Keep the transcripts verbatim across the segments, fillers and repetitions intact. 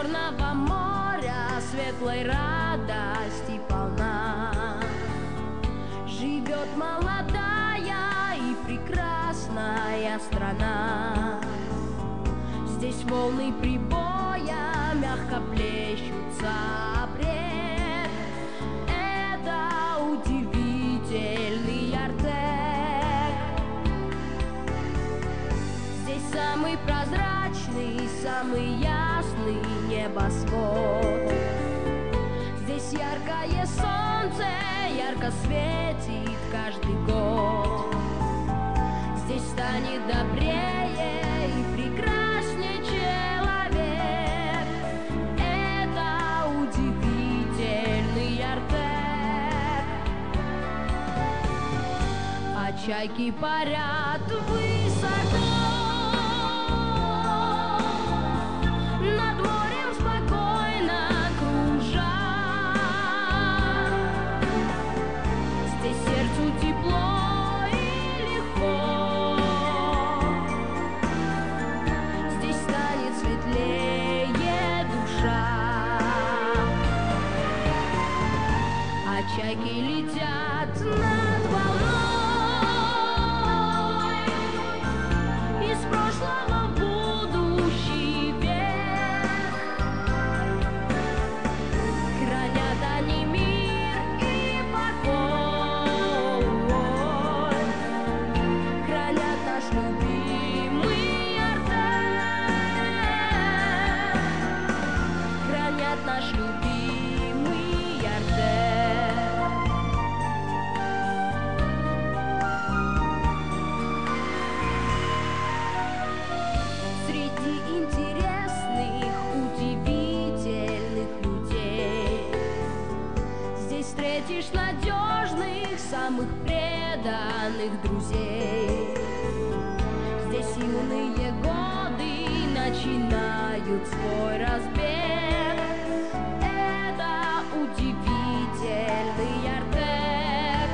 черного моря светлой радости полна. Живет молодая и прекрасная страна. Здесь волны прибоя мягко плещутся обрек. Это удивительный Артек. Здесь самый прозрачный, самый ясный небосвод. Здесь яркое солнце ярко светит каждый год. Здесь станет добрее и прекраснее человек. Это удивительный Артек. А чайки парят высоко над морем, спокойно кружат. Здесь сердцу тепло и легко. Здесь станет светлее душа. А чайки летят над волной из прошлого в будущий век. Хранят они мир и покой, хранят наш любимый Артек, хранят наш любимый Артек. Среди интересных, удивительных людей здесь встретишь надежных, самых преданных друзей. Здесь юные годы начинают свой разбег. Это удивительный Артек.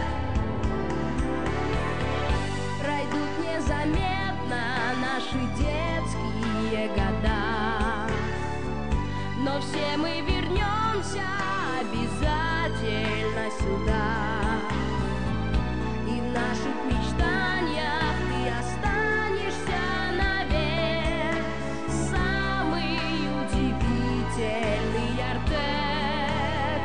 Пройдут незаметно наши детские года, но все мы вернемся обязательно сюда. И в наших мечтаниях ты останешься навек. Самый удивительный Артек.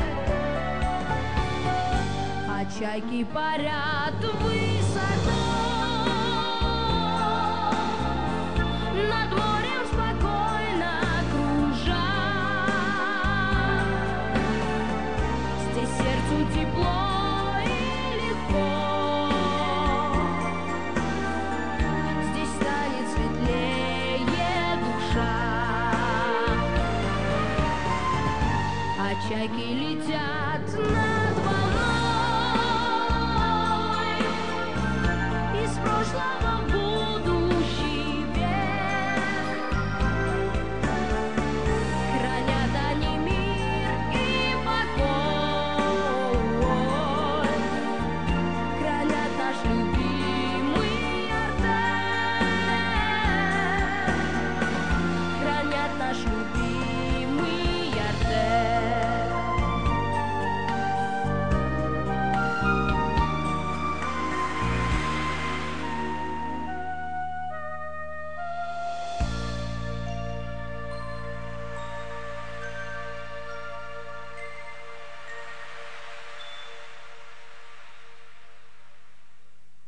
А чайки парят высоко над морем.